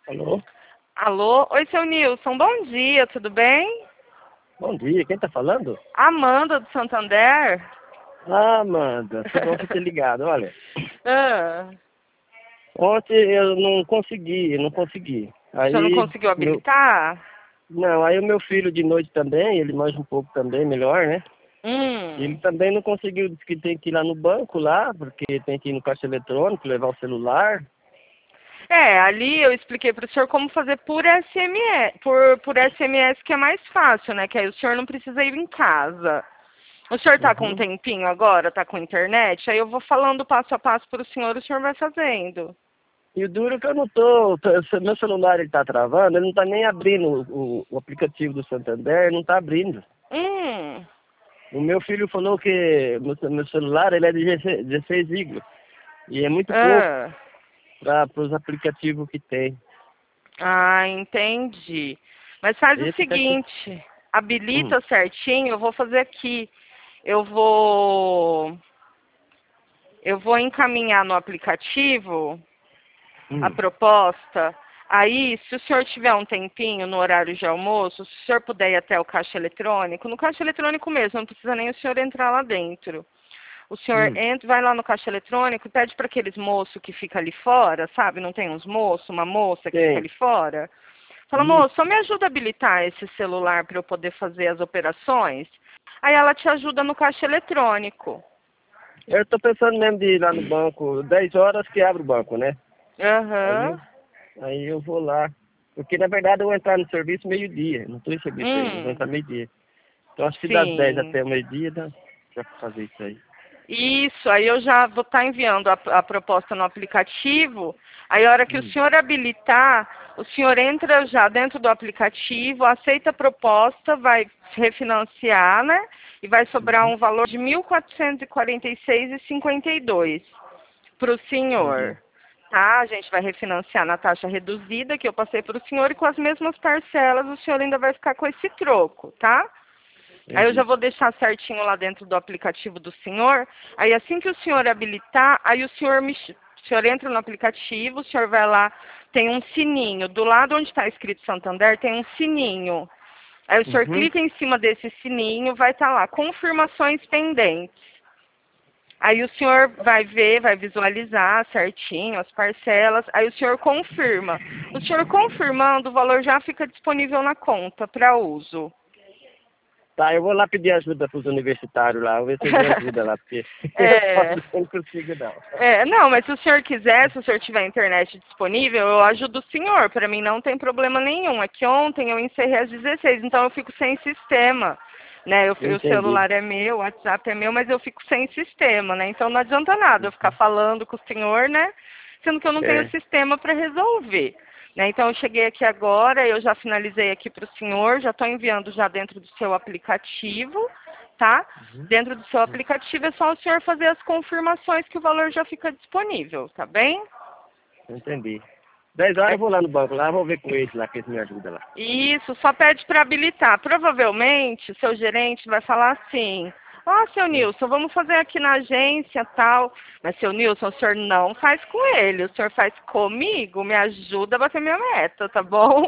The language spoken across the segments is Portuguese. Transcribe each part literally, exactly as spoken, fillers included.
Alô? Alô? Oi, seu Nilson. Bom dia, tudo bem? Bom dia, quem tá falando? Amanda, do Santander. Ah, Amanda, foi bom você ter ligado. Olha, Ah, ontem eu não consegui, eu não consegui. o senhor não Aí, conseguiu meu... habilitar? Não, aí o meu filho de noite também, ele manja um pouco também, melhor, né? Ele Hum. também não conseguiu, disse que tem que ir lá no banco lá, porque tem que ir no caixa eletrônico, levar o celular. É, ali eu expliquei para o senhor como fazer por S M S, por, por S M S que é mais fácil, né? Que aí o senhor não precisa ir em casa. O senhor tá com um Uhum. tempinho agora? Tá com internet? Aí eu vou falando passo a passo para o senhor, o senhor vai fazendo. E o duro é que eu não tô, tô- meu celular ele tá travando, ele não tá nem abrindo o, o, o aplicativo do Santander, não tá abrindo. Hum. O meu filho falou que meu, meu celular ele é de dezesseis GB e é muito pouco Ah. para os aplicativos que tem. Ah, entendi. Mas faz o Esse que é que... seguinte, Hum, habilita certinho, eu vou fazer aqui. Eu vou eu vou encaminhar no aplicativo a hum, proposta. Aí, se o senhor tiver um tempinho no horário de almoço, se o senhor puder ir até o caixa eletrônico, no caixa eletrônico mesmo, não precisa nem o senhor entrar lá dentro. O senhor hum, entra, vai lá no caixa eletrônico e pede para aqueles moços que fica ali fora, sabe? Não tem uns moços, uma moça que fica tem. ali fora? Fala, moço, só Isso. me ajuda a habilitar esse celular para eu poder fazer as operações? Aí ela te ajuda no caixa eletrônico. Eu tô pensando mesmo de ir lá no banco, dez horas que abre o banco, né? Aí eu, Aham. aí eu vou lá. Porque na verdade eu vou entrar no serviço meio-dia, não tô em serviço ainda, eu vou Hum, entrar meio-dia. Então acho que das dez sim. até o meio-dia dá pra fazer isso aí. Isso, aí eu já vou estar enviando a, a proposta no aplicativo. Aí a hora que o Hum, senhor habilitar, o senhor entra já dentro do aplicativo, aceita a proposta, vai refinanciar, né? E vai sobrar uhum, um valor de mil quatrocentos e quarenta e seis reais e cinquenta e dois para o entendi, senhor. Tá? A gente vai refinanciar na taxa reduzida que eu passei para o senhor e com as mesmas parcelas o senhor ainda vai ficar com esse troco, tá? Aí eu já entendi. vou deixar certinho lá dentro do aplicativo do senhor. Aí assim que o senhor habilitar, aí o senhor me, ch- o senhor entra no aplicativo, o senhor vai lá, tem um sininho. Do lado onde está escrito Santander, tem um sininho. Aí o senhor Uhum. clica em cima desse sininho, vai estar lá, confirmações pendentes. Aí o senhor vai ver, vai visualizar certinho as parcelas, aí o senhor confirma. O senhor confirmando, o valor já fica disponível na conta para uso. Tá, eu vou lá pedir ajuda para os universitários lá, vou ver se eles me ajudam lá, porque eu É, sozinho não consigo não. é, não, mas se o senhor quiser, se o senhor tiver internet disponível, eu ajudo o senhor. Para mim não tem problema nenhum. É que ontem eu encerrei às dezesseis, então eu fico sem sistema. Né, eu, Eu o entendi. celular é meu, o WhatsApp é meu, mas eu fico sem sistema, né? Então não adianta nada eu ficar falando com o senhor, né? Sendo que eu não tenho É, sistema para resolver. Né? Então eu cheguei aqui agora, eu já finalizei aqui para o senhor, já estou enviando já dentro do seu aplicativo, tá? Dentro do seu aplicativo é só o senhor fazer as confirmações que o valor já fica disponível, tá bem? eu entendi. Dez horas É eu vou lá no banco, lá vou ver com eles lá, que eles me ajudam lá. isso, só pede para habilitar. Provavelmente o seu gerente vai falar assim: ó, seu Hum. Nilson, vamos fazer aqui na agência tal. Mas, seu Nilson, o senhor não faz com ele, o senhor faz comigo, me ajuda a bater minha meta, tá bom?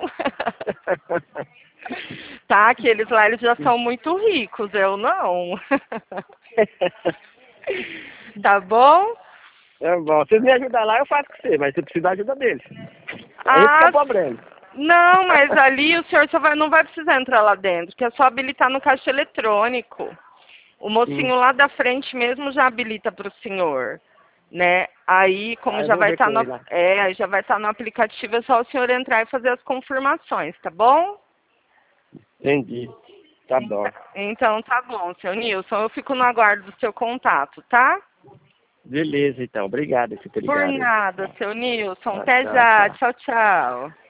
Tá, que eles lá eles já são muito ricos, eu não. Tá bom? É bom, se vocês me ajudar lá, eu faço com você, mas você precisa da ajuda deles. Aí fica Ah, problema. não, mas ali o senhor só vai, não vai precisar entrar lá dentro, que é só habilitar no caixa eletrônico. O Hum. mocinho lá da frente mesmo já habilita para o senhor, né? Aí, como Aí eu já vou vai ver estar com no, ele lá. é, aí já vai estar no aplicativo, é só o senhor entrar e fazer as confirmações, tá bom? Entendi. Tá bom. Então, então tá bom, seu Nilson, eu fico no aguardo do seu contato, tá? Beleza, então. Obrigado por ter Por ligado aí. nada, seu Nilson. Tchau, Até tchau, já. tchau. Tchau, tchau.